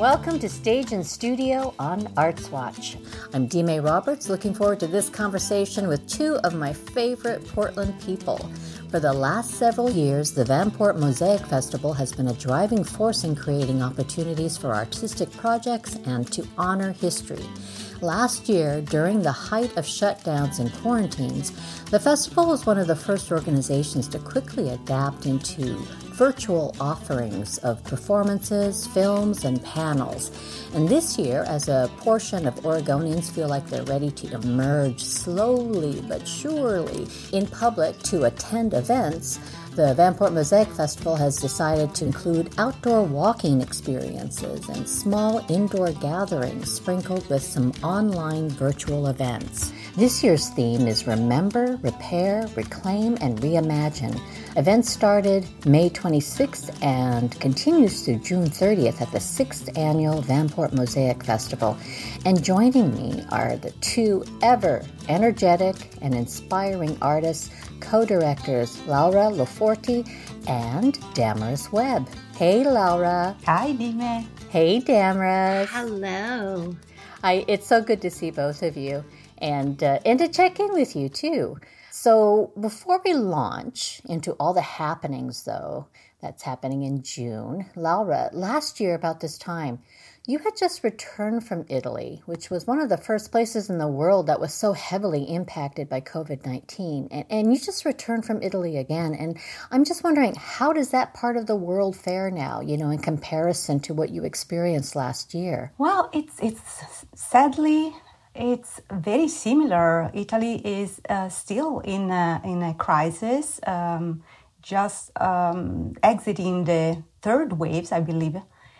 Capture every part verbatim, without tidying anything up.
Welcome to Stage and Studio on Arts Watch. I'm Dime Roberts, looking forward to this conversation with two of my favorite Portland people. For the last several years, the Vanport Mosaic Festival has been a driving force in creating opportunities for artistic projects and to honor history. Last year, during the height of shutdowns and quarantines, the festival was one of the first organizations to quickly adapt into virtual offerings of performances, films, and panels. And this year, as a portion of Oregonians feel like they're ready to emerge slowly but surely in public to attend events, the Vanport Mosaic Festival has decided to include outdoor walking experiences and small indoor gatherings sprinkled with some online virtual events. This year's theme is Remember, Repair, Reclaim, and Reimagine. Events started May twenty-sixth and continues through June thirtieth at the sixth Annual Vanport Mosaic Festival. And joining me are the two ever energetic and inspiring artists, co-directors Laura Loforti and Damaris Webb. Hey, Laura. Hi, Dime. Hey, Damaris. Hello. I, it's so good to see both of you and, uh, and to check in with you, too. So before we launch into all the happenings, though, that's happening in June, Laura, last year about this time, you had just returned from Italy, which was one of the first places in the world that was so heavily impacted by covid nineteen. And, and you just returned from Italy again. And I'm just wondering, how does that part of the world fare now, you know, in comparison to what you experienced last year? Well, it's it's sadly, it's very similar. Italy is uh, still in a, in a crisis, um, just um, exiting the third waves, I believe.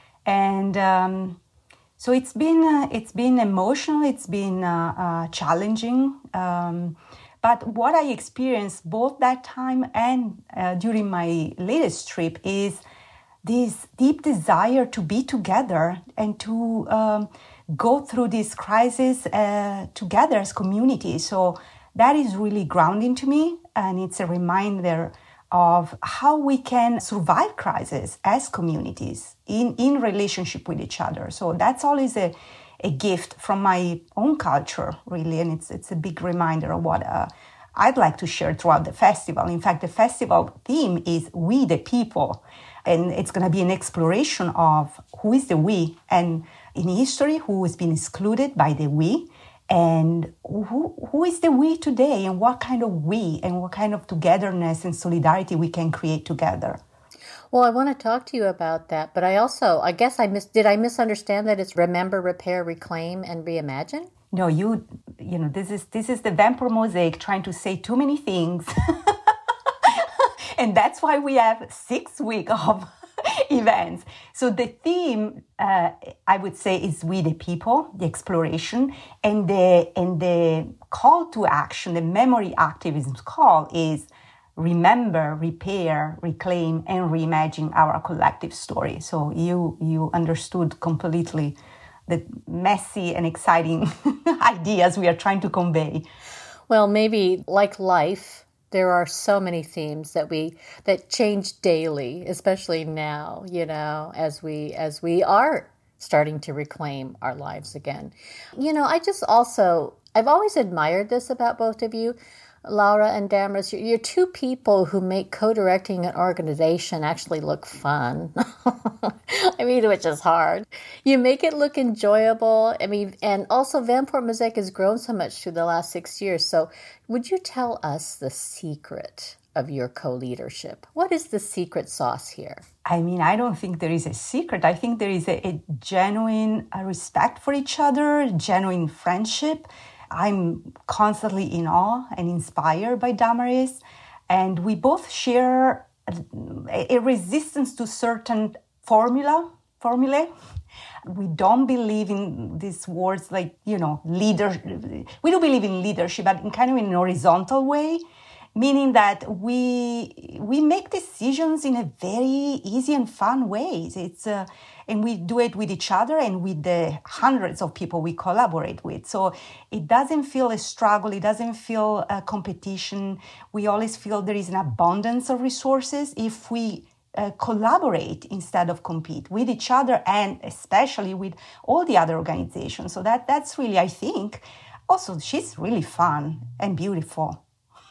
And um, so it's been uh, it's been emotional, it's been uh, uh, challenging. Um, but what I experienced both that time and uh, during my latest trip is this deep desire to be together and to um, go through this crisis uh, together as community. So that is really grounding to me, and it's a reminder of how we can survive crisis as communities in, in relationship with each other. So that's always a, a gift from my own culture, really, and it's it's a big reminder of what uh, I'd like to share throughout the festival. In fact, the festival theme is We the People, and it's going to be an exploration of who is the we, and in history, who has been excluded by the we, and who who is the we today, and what kind of we and what kind of togetherness and solidarity we can create together. Well, I want to talk to you about that, but I also, I guess I mis- did I misunderstand that it's Remember, Repair, Reclaim, and Reimagine? No, you you know, this is this is the Vanport Mosaic trying to say too many things. And that's why we have six weeks of events. So the theme, uh, I would say, is We the People, the exploration, and the and the call to action, the memory activism call is remember, repair, reclaim, and reimagine our collective story. So you you understood completely the messy and exciting ideas we are trying to convey. Well, maybe like life, there are so many themes that we that change daily, especially now, you know, as we as we are starting to reclaim our lives again. You know, I just also I've always admired this about both of you, Laura and Damaris. You're two people who make co-directing an organization actually look fun. I mean, which is hard. You make it look enjoyable. I mean, and also Vanport Mosaic has grown so much through the last six years. So would you tell us the secret of your co-leadership? What is the secret sauce here? I mean, I don't think there is a secret. I think there is a, a genuine uh, respect for each other, genuine friendship. I'm constantly in awe and inspired by Damaris, and we both share a, a resistance to certain formula, formulae. We don't believe in these words like, you know, leader. We don't believe in leadership, but in kind of in an horizontal way, meaning that we we make decisions in a very easy and fun ways. It's uh, and we do it with each other and with the hundreds of people we collaborate with. So it doesn't feel a struggle. It doesn't feel a competition. We always feel there is an abundance of resources if we uh, collaborate instead of compete with each other and especially with all the other organizations. So that that's really, I think, also she's really fun and beautiful.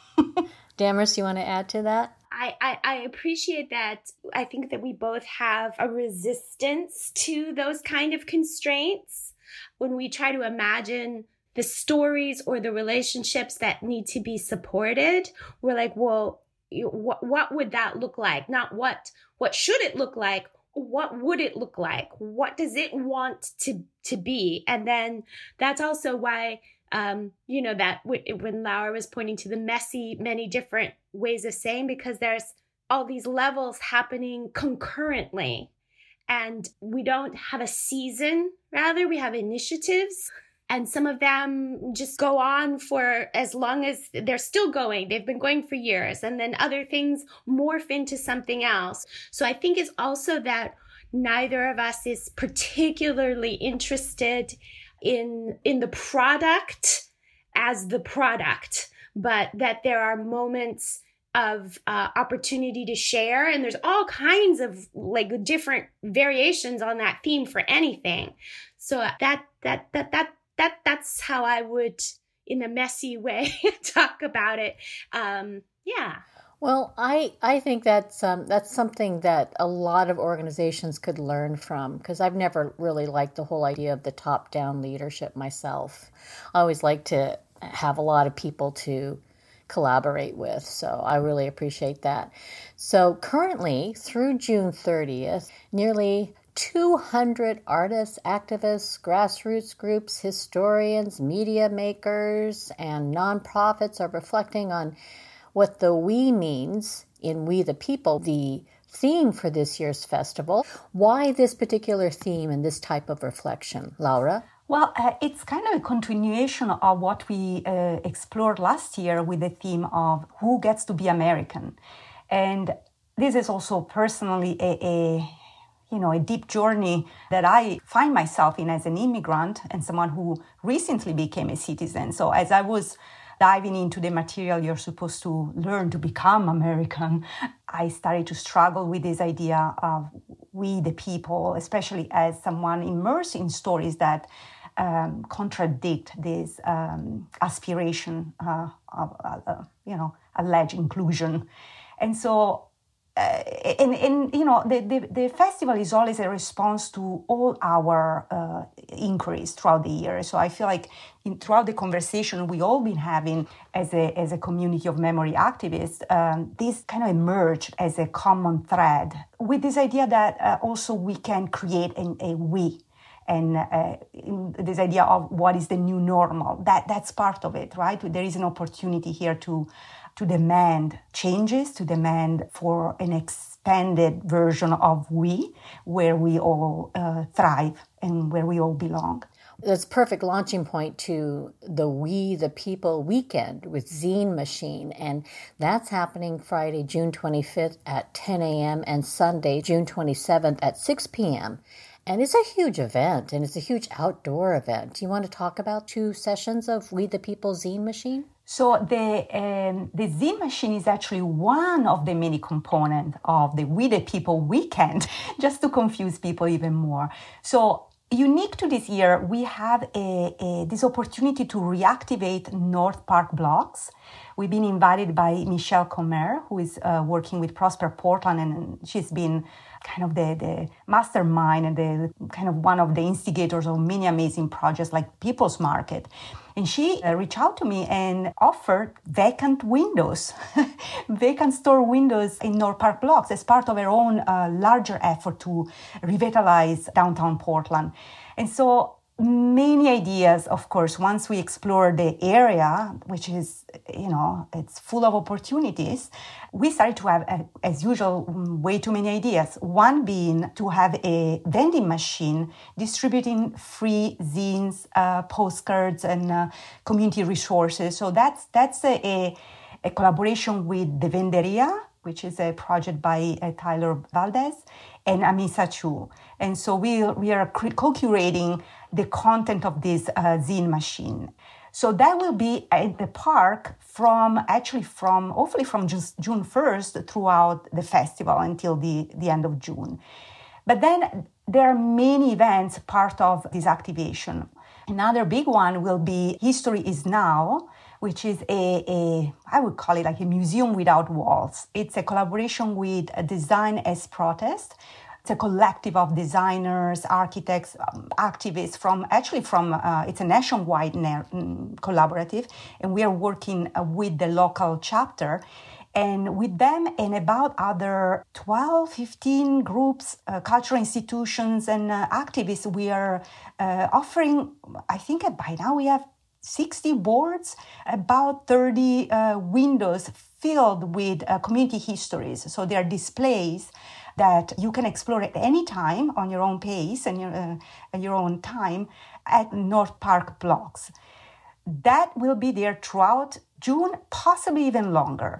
Damaris, you want to add to that? I, I, I appreciate that. I think that we both have a resistance to those kind of constraints when we try to imagine the stories or the relationships that need to be supported. We're like, well, you, what, what would that look like? Not what, what should it look like? What would it look like? What does it want to, to be? And then that's also why, um, you know, that w- when Laura was pointing to the messy, many different ways of saying, because there's all these levels happening concurrently. And we don't have a season, rather, we have initiatives. And some of them just go on for as long as they're still going. They've been going for years. And then other things morph into something else. So I think it's also that neither of us is particularly interested in, in the product as the product, but that there are moments of uh, opportunity to share. And there's all kinds of like different variations on that theme for anything. So that, that, that, that, That that's how I would, in a messy way, talk about it. Um, yeah. Well, I, I think that's um, that's something that a lot of organizations could learn from, because I've never really liked the whole idea of the top-down leadership myself. I always like to have a lot of people to collaborate with, so I really appreciate that. So currently, through June thirtieth, nearly two hundred artists, activists, grassroots groups, historians, media makers, and nonprofits are reflecting on what the we means in We the People, the theme for this year's festival. Why this particular theme and this type of reflection? Laura? Well, uh, it's kind of a continuation of what we uh, explored last year with the theme of who gets to be American. And this is also personally a, a you know, a deep journey that I find myself in as an immigrant and someone who recently became a citizen. So as I was diving into the material you're supposed to learn to become American, I started to struggle with this idea of we the people, especially as someone immersed in stories that um, contradict this um, aspiration uh, of, uh, you know, alleged inclusion. And so Uh, and, and, you know, the, the, the festival is always a response to all our uh, inquiries throughout the year. So I feel like in, throughout the conversation we all been having as a as a community of memory activists, um, this kind of emerged as a common thread with this idea that uh, also we can create an, a we. And uh, this idea of what is the new normal, that that's part of it, right? There is an opportunity here to to demand changes, to demand for an expanded version of we, where we all uh, thrive and where we all belong. That's a perfect launching point to the We the People weekend with Zine Machine. And that's happening Friday, June twenty-fifth at ten a.m. and Sunday, June twenty-seventh at six p.m. And it's a huge event, and it's a huge outdoor event. Do you want to talk about two sessions of We the People Zine Machine? So the um, the Zine Machine is actually one of the many components of the We the People weekend, just to confuse people even more. So unique to this year, we have a, a, this opportunity to reactivate North Park blocks. We've been invited by Michelle Comer, who is uh, working with Prosper Portland, and she's been kind of the, the mastermind and the kind of one of the instigators of many amazing projects like People's Market. And she uh, reached out to me and offered vacant windows, vacant store windows in North Park blocks as part of her own uh, larger effort to revitalize downtown Portland. And so many ideas, of course, once we explore the area, which is, you know, it's full of opportunities, we started to have, uh, as usual, way too many ideas. One being to have a vending machine distributing free zines, uh, postcards, and uh, community resources. So that's that's a, a, a collaboration with the Venderia, which is a project by uh, Tyler Valdez, and Amisa Chu. And so we, we are co-curating the content of this uh, zine machine. So that will be at the park from, actually from, hopefully from just June first throughout the festival until the, the end of June. But then there are many events part of this activation. Another big one will be History is Now, which is a, a, I would call it like a museum without walls. It's a collaboration with Design as Protest. It's a collective of designers, architects, um, activists from, actually from, uh, it's a nationwide na- collaborative, and we are working uh, with the local chapter. And with them and about other twelve, fifteen groups, uh, cultural institutions and uh, activists, we are uh, offering, I think by now we have sixty boards, about thirty uh, windows filled with uh, community histories. So they are displays that you can explore at any time on your own pace and your, uh, at your own time at North Park blocks. That will be there throughout June, possibly even longer.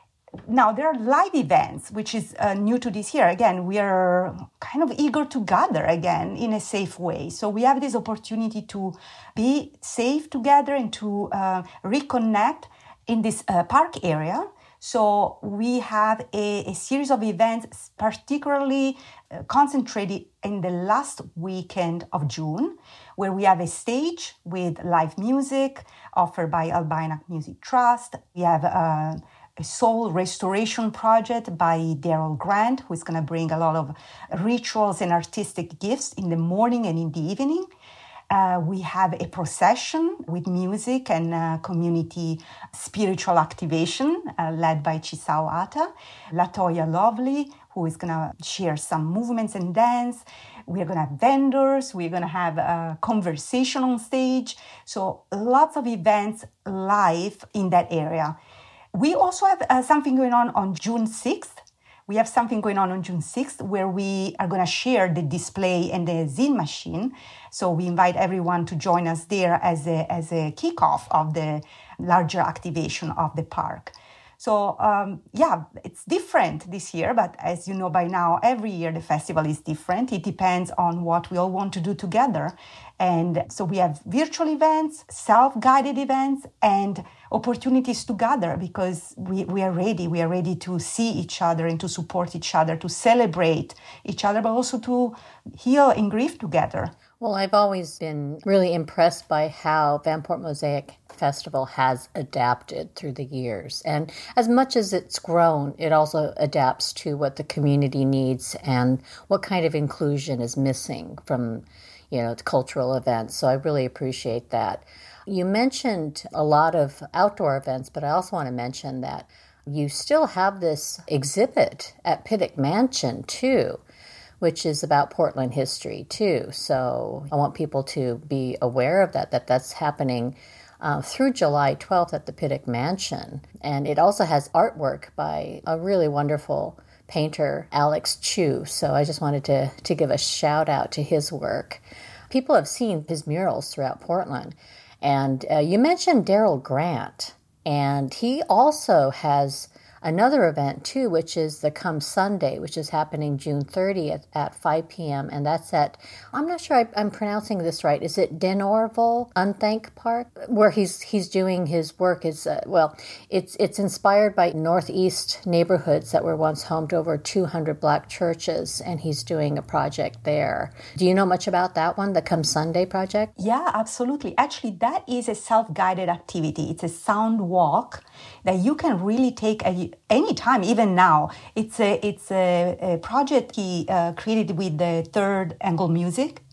Now, there are live events, which is uh, new to this year. Again, we are kind of eager to gather again in a safe way. So we have this opportunity to be safe together and to uh, reconnect in this uh, park area. So we have a, a series of events, particularly uh, concentrated in the last weekend of June, where we have a stage with live music offered by Albina Music Trust. We have uh, a soul restoration project by Daryl Grant, who is going to bring a lot of rituals and artistic gifts in the morning and in the evening. Uh, we have a procession with music and uh, community spiritual activation uh, led by Chisao Ata. Latoya Lovely, who is going to share some movements and dance. We're going to have vendors. We're going to have a conversation on stage. So lots of events live in that area. We also have uh, something going on on June sixth. We have something going on on June sixth where we are going to share the display and the zine machine. So we invite everyone to join us there as a, as a kickoff of the larger activation of the park. So, um, yeah, it's different this year, but as you know by now, every year the festival is different. It depends on what we all want to do together. And so we have virtual events, self-guided events, and opportunities to gather because we, we are ready. We are ready to see each other and to support each other, to celebrate each other, but also to heal and grieve together. Well, I've always been really impressed by how Vanport Mosaic Festival has adapted through the years. And as much as it's grown, it also adapts to what the community needs and what kind of inclusion is missing from, you know, cultural events. So I really appreciate that. You mentioned a lot of outdoor events, but I also want to mention that you still have this exhibit at Pittock Mansion, too, which is about Portland history, too. So I want people to be aware of that, that that's happening uh, through July twelfth at the Pittock Mansion. And it also has artwork by a really wonderful painter, Alex Chu. So I just wanted to, to give a shout out to his work. People have seen his murals throughout Portland. And uh, you mentioned Daryl Grant, and he also has another event, too, which is the Come Sunday, which is happening June thirtieth at five p.m., and that's at, I'm not sure I, I'm pronouncing this right, is it Denorval Unthank Park, where he's he's doing his work. Is uh, well, it's it's inspired by Northeast neighborhoods that were once home to over two hundred Black churches, and he's doing a project there. Do you know much about that one, the Come Sunday project? Yeah, absolutely. Actually, that is a self-guided activity. It's a sound walk that you can really take a anytime, even now. It's a it's a, a project he uh, created with the Third Angle Music.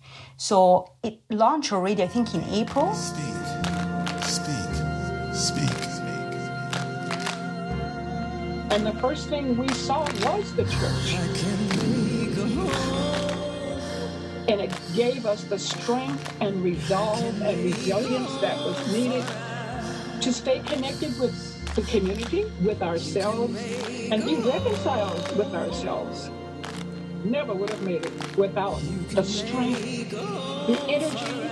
So it launched already, I think, in April. Speak, speak, speak. And the first thing we saw was the church. And it gave us the strength and resolve and resilience that was needed to stay connected with the community, with ourselves, and be reconciled with ourselves. Never would have made it without the strength, the energy.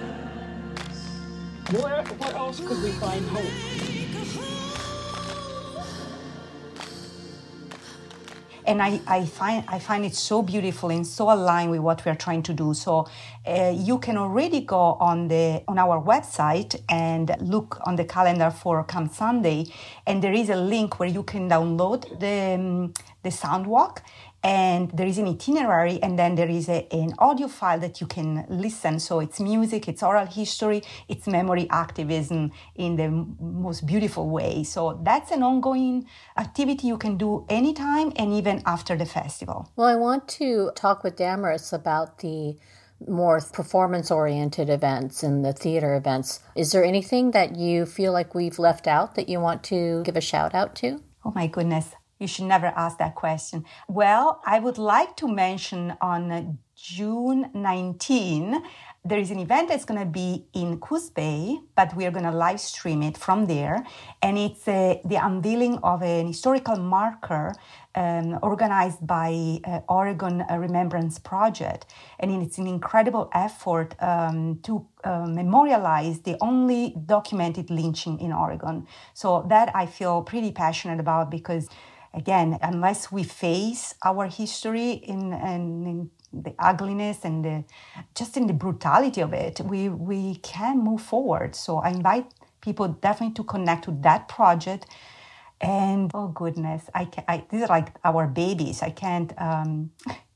Where, where else could we find hope? And I, I find I find it so beautiful and so aligned with what we are trying to do. So uh, you can already go on the on our website and look on the calendar for Come Sunday, and there is a link where you can download the um, the sound walk. And there is an itinerary, and then there is a, an audio file that you can listen. So it's music, it's oral history, it's memory activism in the m- most beautiful way. So that's an ongoing activity you can do anytime and even after the festival. Well, I want to talk with Damaris about the more performance-oriented events and the theater events. Is there anything that you feel like we've left out that you want to give a shout out to? Oh my goodness. You should never ask that question. Well, I would like to mention on June nineteenth, there is an event that's going to be in Coos Bay, but we are going to live stream it from there. And it's uh, the unveiling of an historical marker um, organized by uh, Oregon Remembrance Project. And it's an incredible effort um, to uh, memorialize the only documented lynching in Oregon. So that I feel pretty passionate about because, again, unless we face our history in, in, in the ugliness and the, just in the brutality of it, we, we can move forward. So I invite people definitely to connect with that project. And oh goodness, I, can, I these are like our babies. I can't um,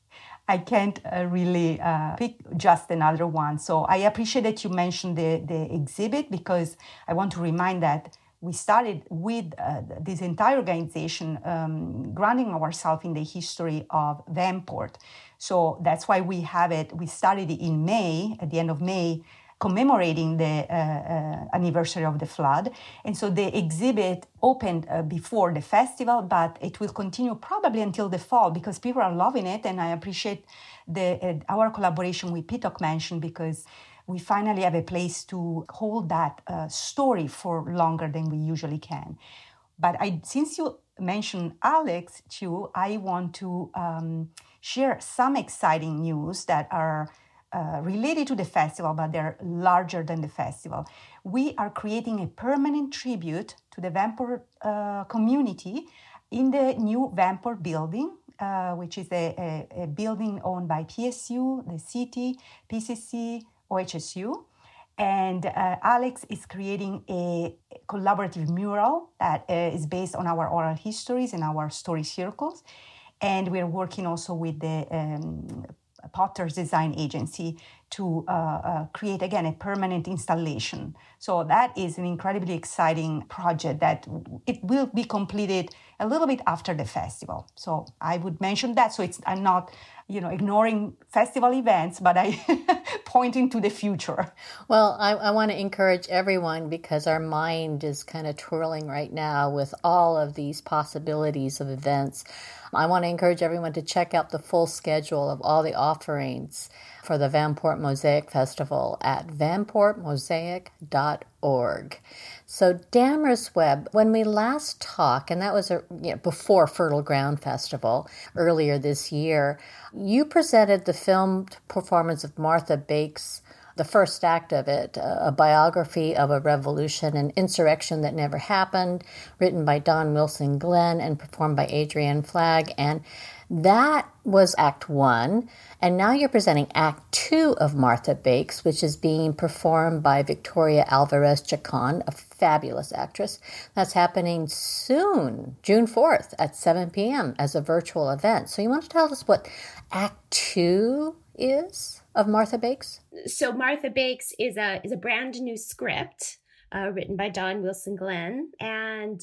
I can't uh, really uh, pick just another one. So I appreciate that you mentioned the the exhibit, because I want to remind that we started with uh, this entire organization um, grounding ourselves in the history of Vanport. So that's why we have it. We started it in May, at the end of May, commemorating the uh, uh, anniversary of the flood. And so the exhibit opened uh, before the festival, but it will continue probably until the fall because people are loving it. And I appreciate the uh, our collaboration with Pitoc Mansion, because we finally have a place to hold that uh, story for longer than we usually can. But I, since you mentioned Alex too, I want to um, share some exciting news that are uh, related to the festival, but they're larger than the festival. We are creating a permanent tribute to the Vanport uh, community in the new Vanport building, uh, which is a, a, a building owned by P S U, the city, P C C, O H S U, and uh, Alex is creating a collaborative mural that uh, is based on our oral histories and our story circles, and we're working also with the um, Potter's Design Agency to uh, uh, create, again, a permanent installation. So that is an incredibly exciting project that it will be completed a little bit after the festival. So I would mention that. So it's I'm not, you know, ignoring festival events, but I pointing to the future. Well, I, I want to encourage everyone, because our mind is kind of twirling right now with all of these possibilities of events. I want to encourage everyone to check out the full schedule of all the offerings for the Vanport Mosaic Festival at vanport mosaic dot org. So Damaris Webb, when we last talked, and that was a, you know, before Fertile Ground Festival earlier this year, you presented the filmed performance of Martha Bakes, the first act of it, a biography of a revolution, an insurrection that never happened, written by Don Wilson Glenn and performed by Adrienne Flagg. And that was Act One. And now you're presenting Act Two of Martha Bakes, which is being performed by Victoria Alvarez Chacon, a fabulous actress. That's happening soon, June fourth at seven p.m. as a virtual event. So you want to tell us what Act Two is of Martha Bakes? So Martha Bakes is a is a brand new script uh, written by Don Wilson Glenn, and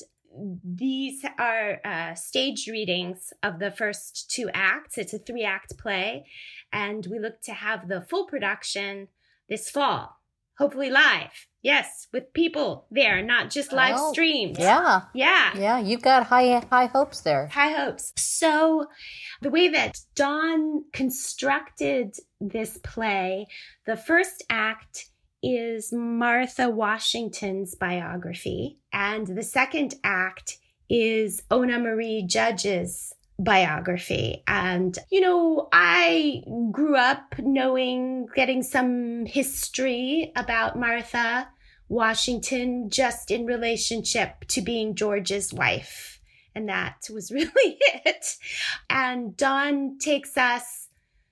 these are uh, staged readings of the first two acts. It's a three-act play, and we look to have the full production this fall, hopefully live. Yes, with people there, not just live oh, streamed. Yeah. Yeah. Yeah, you've got high high hopes there. High hopes. So the way that Don constructed this play, the first act is Martha Washington's biography, and the second act is Ona Marie Judge's biography. And, you know, I grew up knowing, getting some history about Martha Washington just in relationship to being George's wife. and that was really it. And Dawn takes us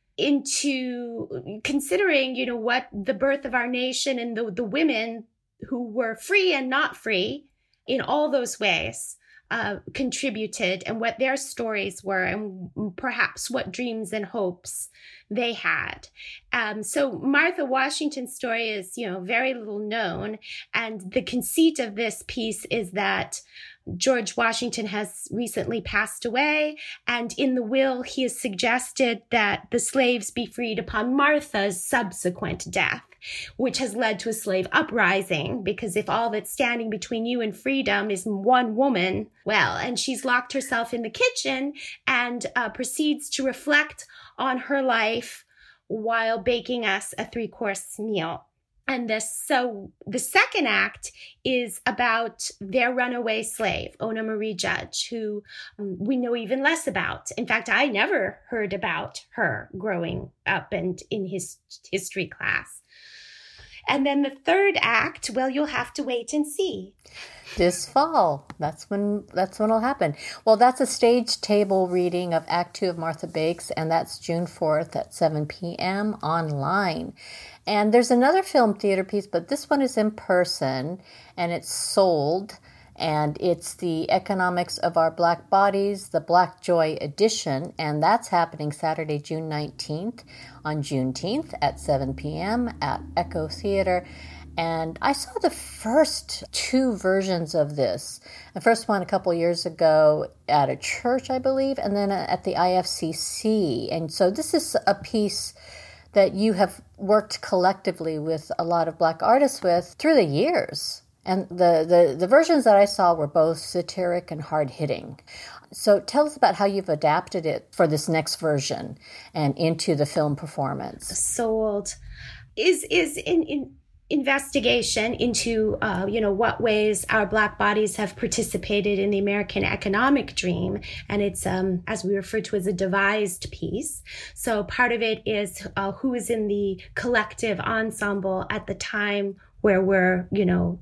into considering, you know, what the birth of our nation and the, the women who were free and not free in all those ways uh, contributed, and what their stories were, and perhaps what dreams and hopes they had. Um, so Martha Washington's story is, you know, very little known. And the conceit of this piece is that George Washington has recently passed away, and in the will, he has suggested that the slaves be freed upon Martha's subsequent death, which has led to a slave uprising, because if all that's standing between you and freedom is one woman, well, and she's locked herself in the kitchen and uh, proceeds to reflect on her life while baking us a three-course meal. And this, so the second act is about their runaway slave, Ona Marie Judge, who um, we know even less about. In fact, I never heard about her growing up and in his history class. And then the third act, well, you'll have to wait and see. This fall. That's when that's when it'll happen. Well, that's a stage table reading of Act Two of Martha Bakes, and that's June fourth at seven p.m. online. And there's another film theater piece, but this one is in person, and it's sold, and it's The Economics of Our Black Bodies, the Black Joy edition, and that's happening Saturday, June nineteenth, on Juneteenth at seven p.m. at Echo Theater. And I saw the first two versions of this. The first one a couple years ago at a church, I believe, and then at the I F C C. And so this is a piece that you have worked collectively with a lot of Black artists with through the years. And the, the, the versions that I saw were both satiric and hard-hitting. So tell us about how you've adapted it for this next version and into the film performance. Sold is is in... in investigation into, uh, you know, what ways our Black bodies have participated in the American economic dream. And it's, um, as we refer to as a devised piece. So part of it is uh, who is in the collective ensemble at the time where we're, you know,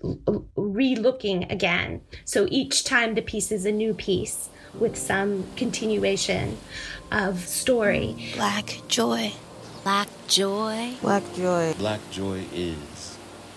re-looking again. So each time the piece is a new piece with some continuation of story. Black joy. Black joy. Black joy. Black joy is.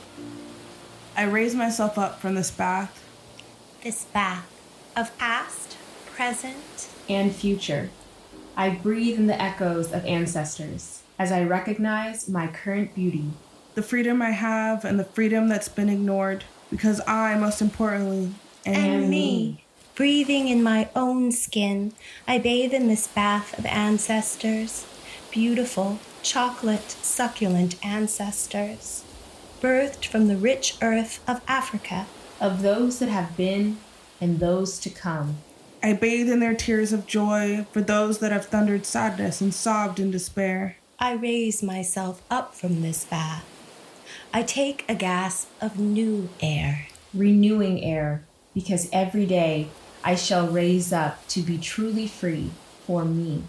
I raise myself up from this bath. This bath of past, present, and future. I breathe in the echoes of ancestors as I recognize my current beauty. The freedom I have and the freedom that's been ignored, because I, most importantly, am and me. Breathing in my own skin, I bathe in this bath of ancestors. Beautiful, chocolate, succulent ancestors, birthed from the rich earth of Africa. Of those that have been and those to come. I bathe in their tears of joy for those that have thundered sadness and sobbed in despair. I raise myself up from this bath. I take a gasp of new air. Renewing air, because every day I shall raise up to be truly free for me.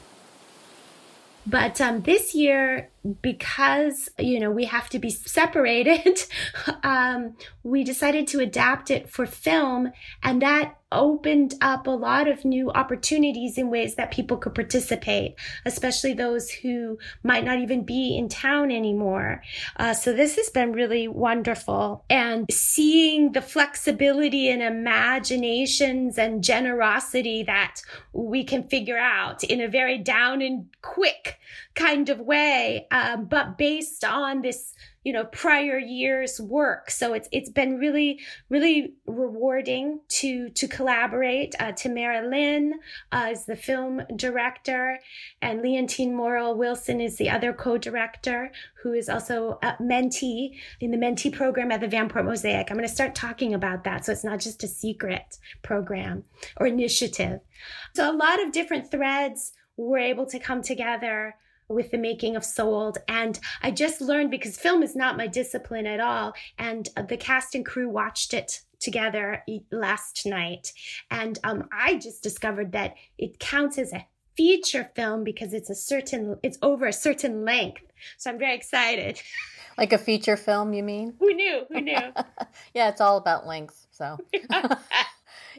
But um, this year, because, you know, we have to be separated, um, we decided to adapt it for film, and that opened up a lot of new opportunities in ways that people could participate, especially those who might not even be in town anymore. Uh, so this has been really wonderful. And seeing the flexibility and imaginations and generosity that we can figure out in a very down and quick kind of way, um, but based on this, you know, prior year's work. So it's it's been really, really rewarding to to collaborate. Uh, Tamara Lynn uh, is the film director, and Leontine Morrill Wilson is the other co-director, who is also a mentee in the mentee program at the Vanport Mosaic. I'm going to start talking about that, so it's not just a secret program or initiative. So a lot of different threads were able to come together with the making of Sold. And I just learned, because film is not my discipline at all, and the cast and crew watched it together last night. And um, I just discovered that it counts as a feature film because it's a certain, it's over a certain length. So I'm very excited. Like a feature film, you mean? Who knew? Who knew? Yeah, it's all about length, so.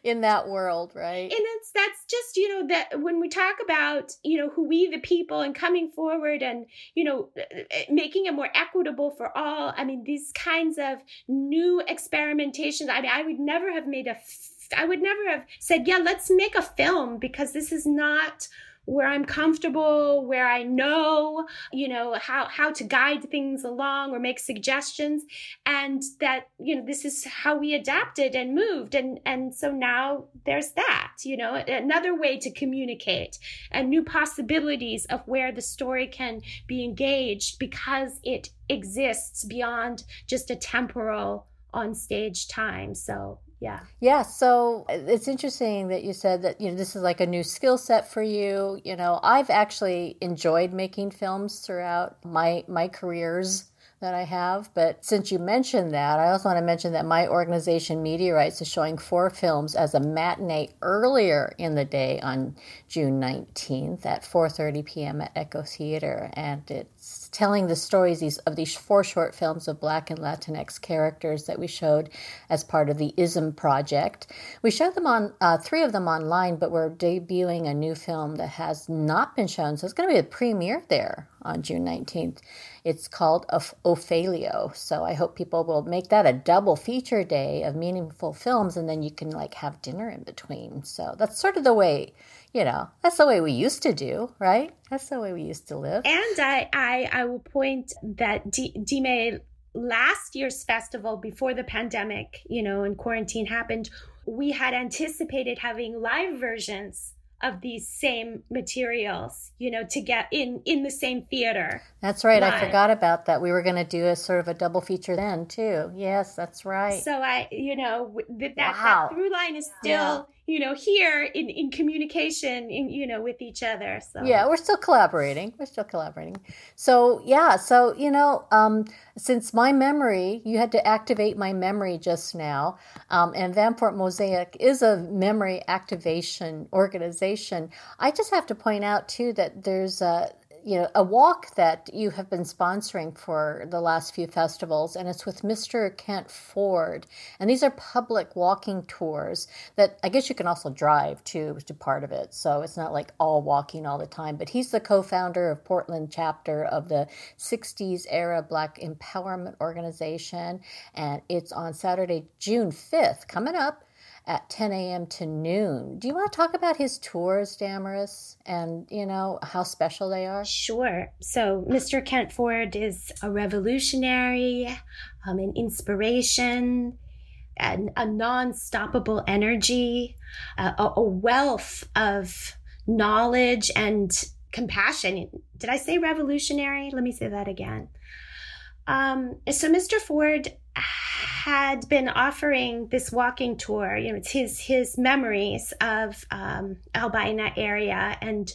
in that world, right? And it's, that's just, you know, that when we talk about, you know, who we the people and coming forward and, you know, making it more equitable for all. I mean, these kinds of new experimentations. I mean, I would never have made a, I would never have said, yeah, let's make a film, because this is not where I'm comfortable, where I know, you know, how, how to guide things along or make suggestions. And that, you know, this is how we adapted and moved. And, and so now there's that, you know, another way to communicate and new possibilities of where the story can be engaged because it exists beyond just a temporal on stage time. So yeah. Yeah. So it's interesting that you said that, you know, this is like a new skill set for you. You know, I've actually enjoyed making films throughout my, my careers that I have. But since you mentioned that, I also want to mention that my organization, Meteorites, is showing four films as a matinee earlier in the day on June nineteenth at four thirty p.m. at Echo Theater. And it's telling the stories these, of these four short films of Black and Latinx characters that we showed as part of the ISM project. We showed them on, uh, three of them online, but we're debuting a new film that has not been shown. So it's going to be a premiere there on June nineteenth. It's called Ophalio. So I hope people will make that a double feature day of meaningful films, and then you can like have dinner in between. So that's sort of the way, you know, that's the way we used to do, right? That's the way we used to live. And I, I, I will point that D- Dime, last year's festival before the pandemic, you know, and quarantine happened, we had anticipated having live versions of these same materials, you know, to get in, in the same theater. That's right. live. I forgot about that. We were going to do a sort of a double feature then too. Yes, that's right. So I, you know, that, that, Wow. that through line is still, Yeah. you know, here in, in communication, in, you know, with each other. So yeah, we're still collaborating. We're still collaborating. So yeah, so, you know, um, since my memory, you had to activate my memory just now, um, and Vanport Mosaic is a memory activation organization. I just have to point out too that there's a, you know, a walk that you have been sponsoring for the last few festivals, and it's with Mister Kent Ford. And these are public walking tours that I guess you can also drive to, to part of it. So it's not like all walking all the time. But he's the co-founder of Portland chapter of the sixties era Black Empowerment Organization. And it's on Saturday, June fifth, coming up at ten a.m. to noon. Do you want to talk about his tours, Damaris, and, you know, how special they are? Sure. So Mister Kent Ford is a revolutionary, um, an inspiration, and a non-stoppable energy, uh, a, a wealth of knowledge and compassion. Did I say revolutionary? Let me say that again. Um, so Mister Ford had been offering this walking tour. You know, it's his his memories of um, Albina area, and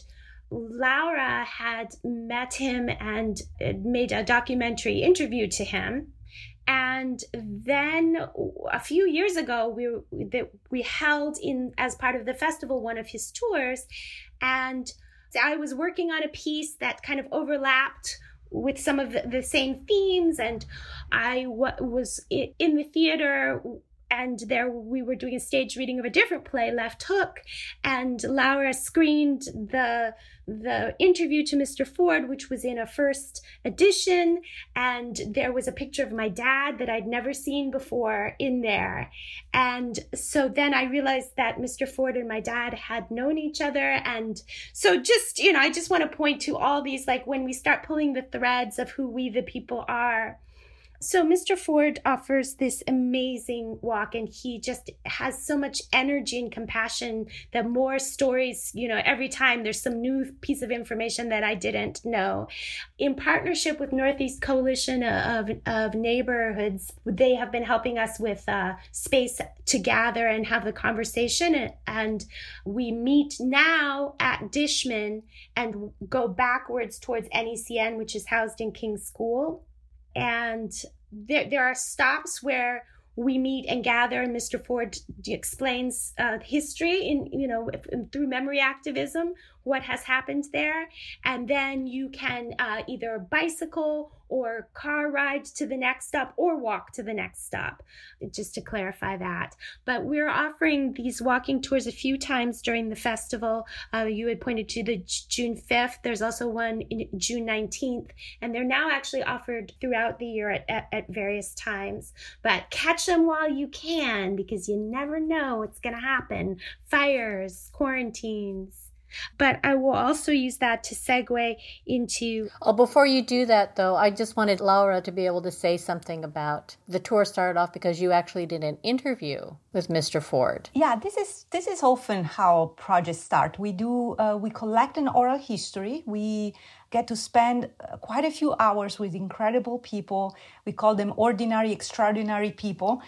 Laura had met him and made a documentary interview to him. And then a few years ago, we that we held in as part of the festival one of his tours, and I was working on a piece that kind of overlapped with some of the, the same themes, and I w- was in the theater, and there we were doing a stage reading of a different play, Left Hook, and Laura screened the the interview to Mister Ford, which was in a first edition, and there was a picture of my dad that I'd never seen before in there. And so then I realized that Mister Ford and my dad had known each other. And so just, you know, I just want to point to all these, like when we start pulling the threads of who we the people are. So Mister Ford offers this amazing walk, and he just has so much energy and compassion that more stories, you know, every time there's some new piece of information that I didn't know. In partnership with Northeast Coalition of, of Neighborhoods, they have been helping us with uh, space to gather and have the conversation. And we meet now at Dishman and go backwards towards N E C N, which is housed in King's School. And there there are stops where we meet and gather, and Mister Ford explains uh, history in, you know, through memory activism, what has happened there. And then you can uh, either bicycle or car ride to the next stop or walk to the next stop, just to clarify that. But we're offering these walking tours a few times during the festival. Uh, you had pointed to the June fifth. There's also one in June nineteenth, and they're now actually offered throughout the year at, at, at various times. But catch them while you can, because you never know what's going to happen. Fires, quarantines. But I will also use that to segue into... Oh, before you do that, though, I just wanted Laura to be able to say something about the tour started off because you actually did an interview with Mister Ford. Yeah, this is this is often how projects start. We do uh, we collect an oral history. We get to spend quite a few hours with incredible people. We call them ordinary, extraordinary people.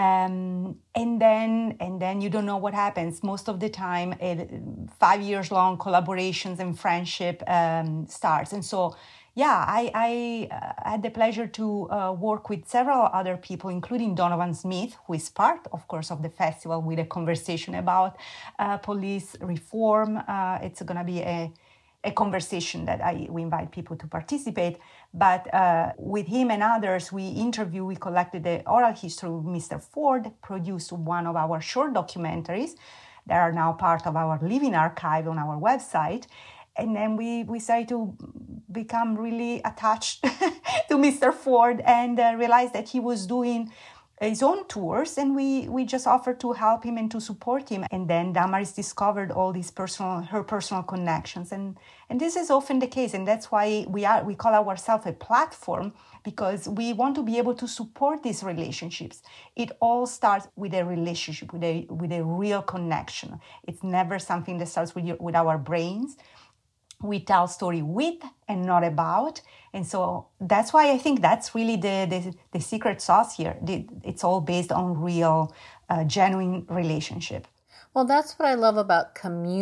Um, and then and then you don't know what happens. Most of the time, a five years long collaborations and friendship um, starts. And so, yeah, I, I uh, had the pleasure to uh, work with several other people, including Donovan Smith, who is part, of course, of the festival, with a conversation about uh, police reform. Uh, it's going to be a a conversation that I we invite people to participate. But uh, with him and others, we interview, we collected the oral history with Mister Ford, produced one of our short documentaries that are now part of our living archive on our website. And then we, we started to become really attached to Mister Ford and uh, realized that he was doing his own tours, and we, we just offered to help him and to support him. And then Damaris discovered all these personal, her personal connections. And, and this is often the case. And that's why we are, we call ourselves a platform, because we want to be able to support these relationships. It all starts with a relationship, with a, with a real connection. It's never something that starts with your, with our brains. We tell story with and not about. And so that's why I think that's really the, the, the secret sauce here. The, it's all based on real, uh, genuine relationship. Well, that's what I love about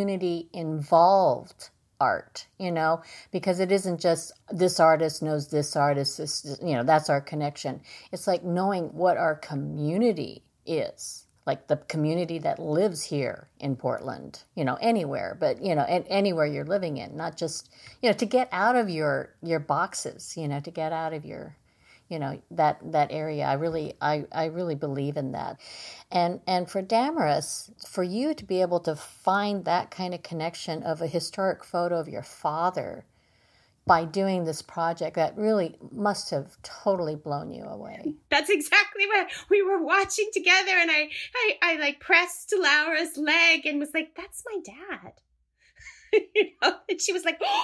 community-involved art, you know, because it isn't just this artist knows this artist, this, you know, that's our connection. It's like knowing what our community is. Like the community that lives here in Portland, you know, anywhere, but, you know, and anywhere you're living in, not just, you know, to get out of your, your boxes, you know, to get out of your, you know, that, that area. I really, I, I really believe in that. And, and for Damaris, for you to be able to find that kind of connection of a historic photo of your father by doing this project, that really must have totally blown you away. That's exactly what we were watching together, and I, I, I like pressed Laura's leg and was like, "That's my dad," you know. And she was like, "Oh."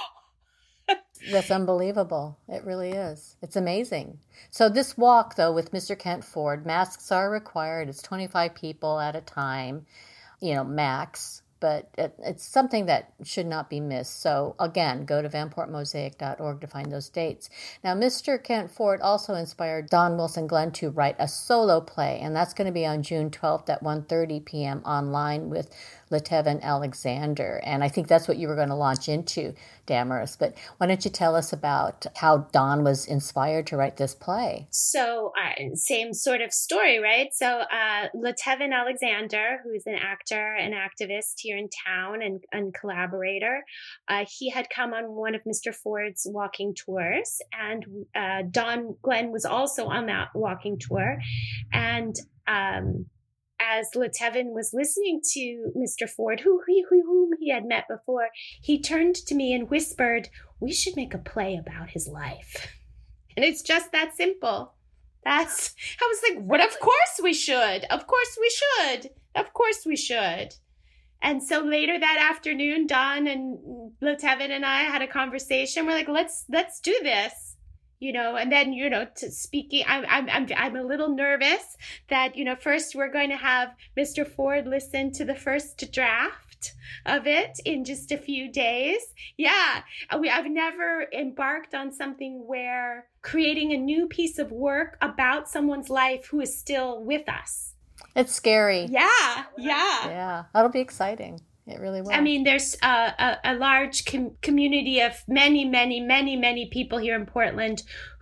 That's unbelievable. It really is. It's amazing. So this walk, though, with Mister Kent Ford, masks are required. It's twenty-five people at a time, you know, max. But it, it's something that should not be missed. So, again, go to van port mosaic dot org to find those dates. Now, Mister Kent Ford also inspired Don Wilson Glenn to write a solo play, and that's going to be on June twelfth at one thirty p.m. online with Letevin Alexander. And I think that's what you were going to launch into, Damaris. But why don't you tell us about how Don was inspired to write this play? So, uh, same sort of story, right? So, uh, Letevin Alexander, who is an actor and activist here in town and, and collaborator, uh, he had come on one of Mister Ford's walking tours, and uh, Don Glenn was also on that walking tour. And um, as Letevin was listening to Mister Ford, who, who, whom he had met before, he turned to me and whispered, "We should make a play about his life." And it's just that simple. That's, I was like, what? Of course we should. Of course we should. Of course we should. And so later that afternoon, Don and Letevin and I had a conversation. We're like, let's let's do this, you know. And then, you know, to speaking, I'm I'm I'm I'm a little nervous that, you know, first we're going to have Mister Ford listen to the first draft of it in just a few days. Yeah, we I've never embarked on something where creating a new piece of work about someone's life who is still with us. It's scary. Yeah, yeah. Yeah, that'll be exciting. It really will. I mean, there's a, a, a large com- community of many, many, many, many people here in Portland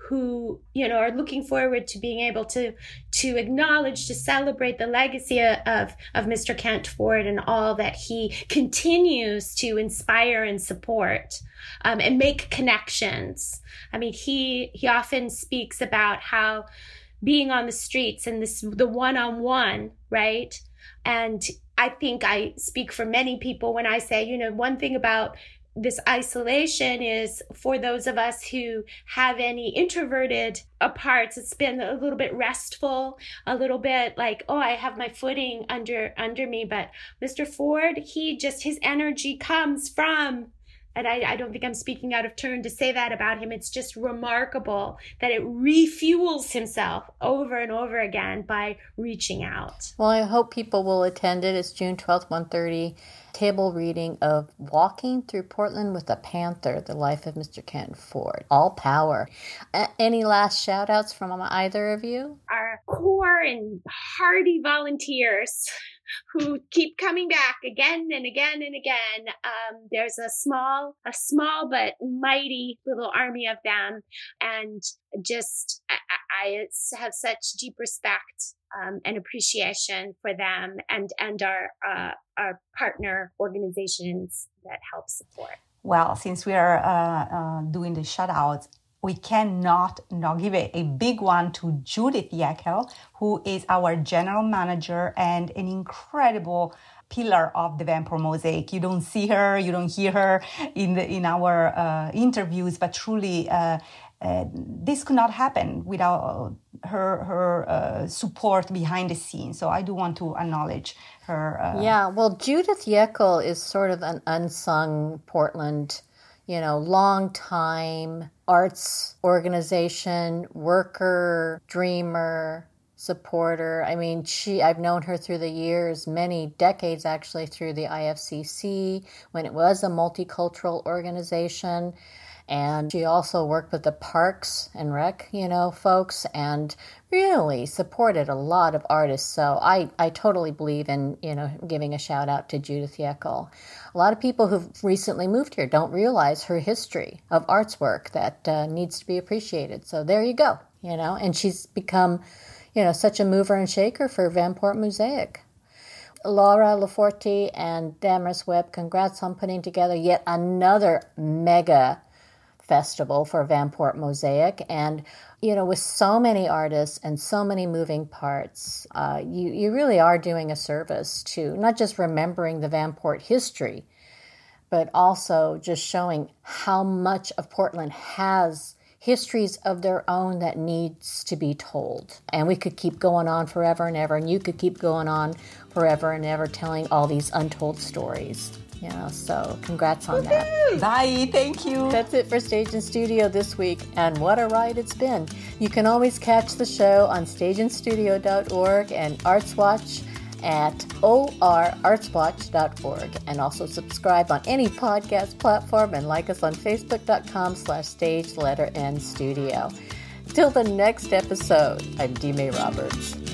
who, you know, are looking forward to being able to to acknowledge, to celebrate the legacy of, of Mister Kent Ford and all that he continues to inspire and support, um, and make connections. I mean, he he often speaks about how being on the streets and this the one-on-one, right? And I think I speak for many people when I say, you know, one thing about this isolation is for those of us who have any introverted parts, it's been a little bit restful, a little bit like, oh, I have my footing under under me. But Mister Ford, he just, his energy comes from, and I, I don't think I'm speaking out of turn to say that about him. It's just remarkable that it refuels himself over and over again by reaching out. Well, I hope people will attend it. It's June twelfth, one thirty. Table reading of Walking Through Portland with a Panther, The Life of Mister Kent Ford. All power. A- any last shout outs from either of you? Our core and hardy volunteers who keep coming back again and again and again. Um, there's a small, a small but mighty little army of them, and just I, I have such deep respect um, and appreciation for them and and our uh, our partner organizations that help support. Well, since we are uh, uh, doing the shout outs, we cannot not give a, a big one to Judith Yeckel, who is our general manager and an incredible pillar of the Vanport Mosaic. You don't see her, you don't hear her in the in our uh, interviews, but truly uh, uh, this could not happen without her her uh, support behind the scenes. So I do want to acknowledge her. Uh, yeah, well, Judith Yeckel is sort of an unsung Portland, you know, long time arts organization, worker, dreamer, supporter. I mean, she, I've known her through the years, many decades actually, through the I F C C when it was a multicultural organization. And she also worked with the Parks and Rec, you know, folks, and really supported a lot of artists. So I, I totally believe in, you know, giving a shout out to Judith Yeckel. A lot of people who've recently moved here don't realize her history of arts work that uh, needs to be appreciated. So there you go, you know, and she's become, you know, such a mover and shaker for Vanport Mosaic. Laura Laforte and Damaris Webb, congrats on putting together yet another mega festival for Vanport Mosaic. And, you know, with so many artists and so many moving parts, uh, you, you really are doing a service to not just remembering the Vanport history, but also just showing how much of Portland has histories of their own that needs to be told. And we could keep going on forever and ever, and you could keep going on forever and ever telling all these untold stories. You know, so congrats on that. Bye, thank you. That's it for Stage and Studio this week, and what a ride it's been. You can always catch the show on stage and studio dot org and ArtsWatch at o r arts watch dot org, and also subscribe on any podcast platform and like us on facebook dot com slash stage letter n studio. Till the next episode, I'm Dime Roberts.